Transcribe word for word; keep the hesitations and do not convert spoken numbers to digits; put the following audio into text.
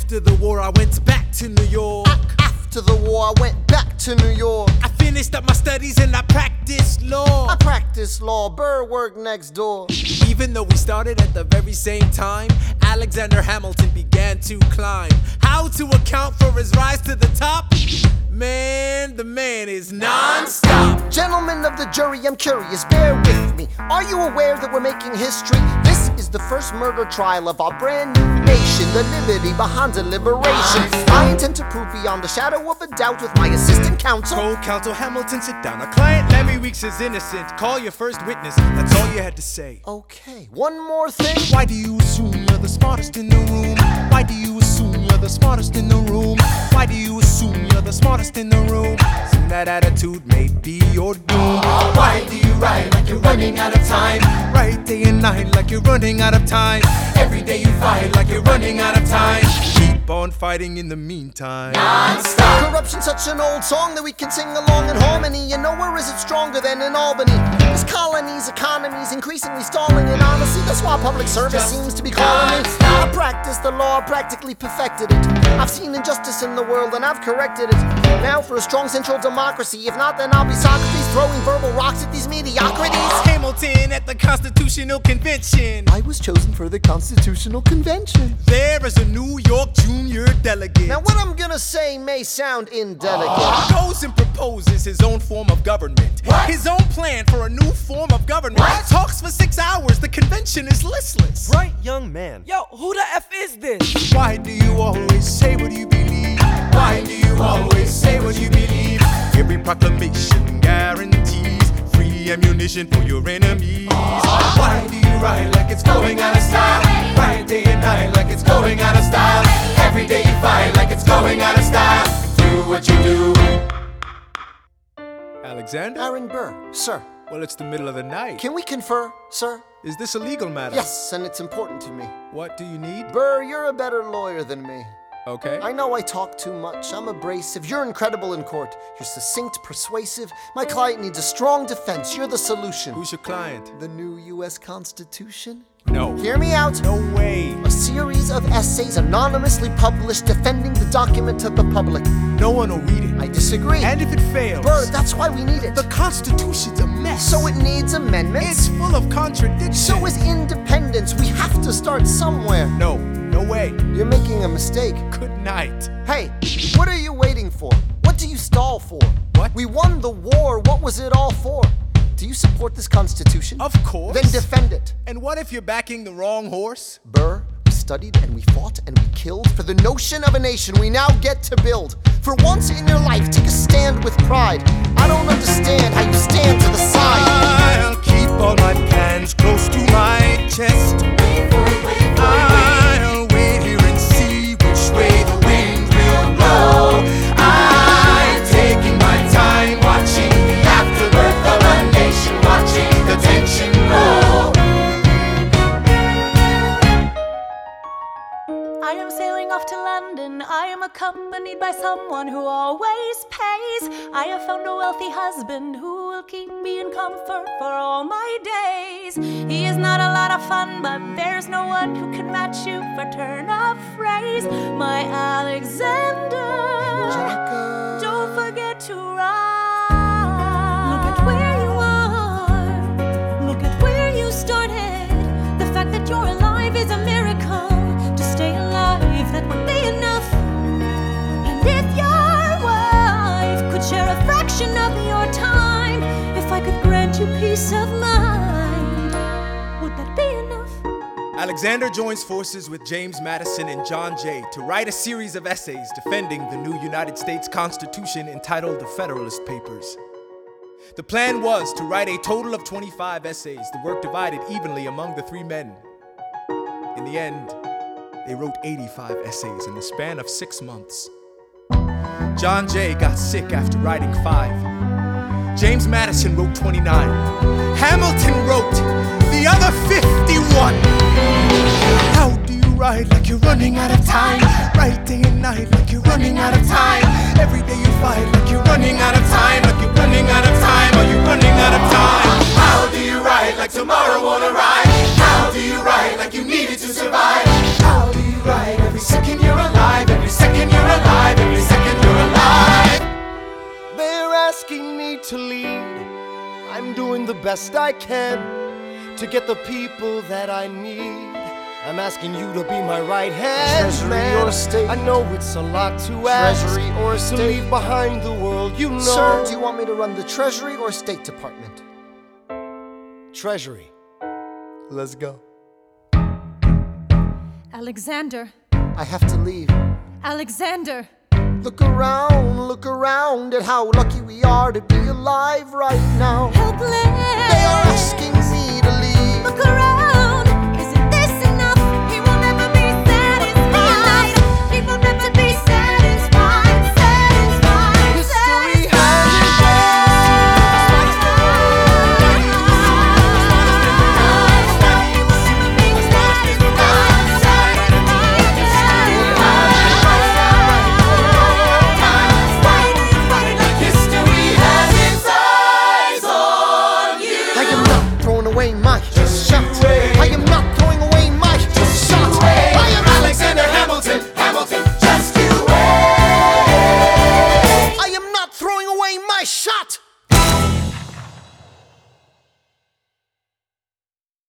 After the war I went back to New York. After the war I went back to New York. I finished up my studies and I practiced law. I practiced law, Burr worked next door. Even though we started at the very same time, Alexander Hamilton began to climb. How to account for his rise to the top? Man, the man is non-stop. Gentlemen of the jury, I'm curious, bear with me. Are you aware that we're making history? This is the first murder trial of our brand new nation, the liberty behind deliberation. I intend to prove beyond a shadow of a doubt with my assistant counsel. Co-counsel Hamilton, sit down. Our client Larry Weeks is innocent. Call your first witness, that's all you had to say. Okay, one more thing. Why do you assume you're the smartest in the room? Why do you assume you're the smartest in the room? Why do you assume you're the smartest in the room? Soon that attitude may be your doom. Why do you write like you're running out of time? Write day and night like you're running out of time. Every day you fight like you're running out of time. Keep on fighting in the meantime. Non-stop. Corruption's such an old song that we can sing along in harmony. You know, where is it stronger than in Albany? This colony's economy's increasingly stalling, and honestly, that's why public service seems to be calling me. I practiced the law, practically perfected it. I've seen injustice in the world and I've corrected it. Now for a strong central democracy. If not, then I'll be Socrates throwing verbal rocks at these mediocrities. Hamilton at the Constitutional Convention. I was chosen for the Constitutional Convention. There is a New York junior delegate. Now what I'm gonna say may sound indelicate. Goes and proposes his own form of government. What? His own plan for a new form of government. What? Talks for six hours, the convention is listless. Bright young man. Yo, who the F is this? Why do you always say what you believe? Why do you always say what you believe? Every proclamation guarantees free ammunition for your enemies. Why do you write like it's going out of style? Write day and night like it's going out of style. Every day you fight like it's going out of style. Do what you do. Alexander? Aaron Burr, sir. Well, it's the middle of the night. Can we confer, sir? Is this a legal matter? Yes, and it's important to me. What do you need? Burr, you're a better lawyer than me. Okay. I know I talk too much. I'm abrasive. You're incredible in court. You're succinct, persuasive. My client needs a strong defense. You're the solution. Who's your client? The new U S Constitution? No. Hear me out. No way. A series of essays anonymously published defending the document to the public. No one will read it. I disagree. And if it fails, Burr, that's why we need it. the Constitution's a mess. So it needs amendments. It's full of contradictions. So is independence. We have to start somewhere. No, no way. You're making a mistake. Good night. Hey, what are you waiting for? What do you stall for? What? We won the war. What was it all for? Do you support this Constitution? Of course. Then defend it. And what if you're backing the wrong horse? Burr, we studied and we fought and we killed for the notion of a nation we now get to build. For once in your life, take a stand with pride. I don't understand how you stand to the side. I'll keep all my plans close to my chest. I'll wait here and see which way the wind will blow. I'm taking my time watching the afterbirth of a nation, watching the tension grow. I am sailing off to London. I am accompanied by someone who always pays. I have found a wealthy husband who will keep me in comfort for all my days. He is not a lot of fun, but there's no one who can match you for turn of phrase. My Alexander, Angelica. don't forget to ride. Look at where you are. Look at where you started. The fact that you're alive is a miracle. To stay alive, that would be enough. And if your wife could share a fraction of your time, if I could grant you peace of mind, would that be enough? Alexander joins forces with James Madison and John Jay to write a series of essays defending the new United States Constitution entitled The Federalist Papers. The plan was to write a total of twenty-five essays, the work divided evenly among the three men. In the end, they wrote eighty-five essays in the span of six months. John Jay got sick after writing five. James Madison wrote twenty-nine. Hamilton wrote the other fifty-one. How do you write like you're running out of time? Write day and night like you're running out of time. Every day you fight like you're running out of time. Like you're running out of time. Are you running out of time? How do you write like tomorrow won't arrive? How do you write like you needed to survive? How do you write every second you're alive? best I can to get the people that I need. I'm asking you to be my right hand, Treasury man. or state? I know it's a lot to ask. Treasury or to state? leave behind the world, you know. Sir, do you want me to run the Treasury or State Department? Treasury. Let's go. Alexander, I have to leave. Alexander. Look around, look around at how lucky we are to be alive right now. Helpless. They are asking me to leave. Look around.